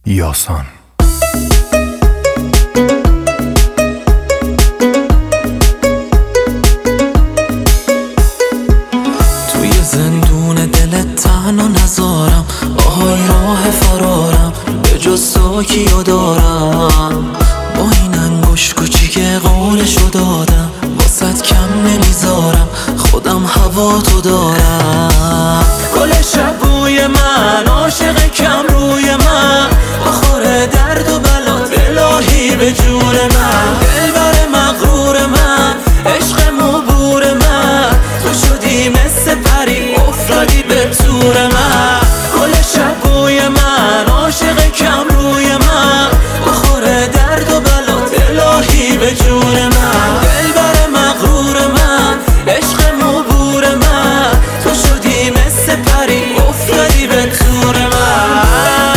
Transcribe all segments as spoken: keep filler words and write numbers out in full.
یاسان. توی زندون دلت تنها نذارم، آهای راه فرارم به جز تو کیو دارم. با این انگوش کوچیک قولشو دادم، واسه کم نمیذارم، خودم هوا تو دارم. گل شبوی من، عاشق کم روی من، بخور درد و بلات الهی به جون من. دلبر مغرور من، عشق مبور من، تو شدی مثل پری افتادی به تور من. گل شبوی من، عاشق کم روی من، بخور درد و بلات الهی به جون من. دلبر مغرور من، عشق مبور من، تو شدی مثل پری افتادی به تور من.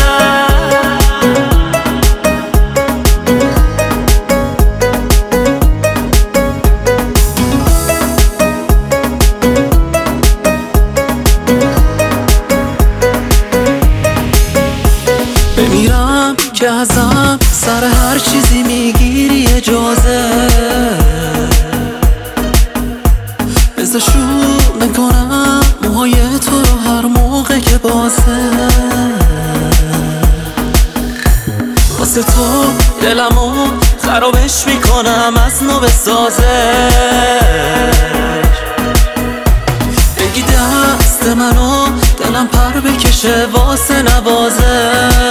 بمیرم که ازم سر هر چیزی میگیری اجازه، بذار شروع نکنم موهای تو رو هر موقع که بازه. واسه تو دلمو خرابش میکنم از نو بسازه. بگی دست منو دلم پر بکشه واسه نوازه.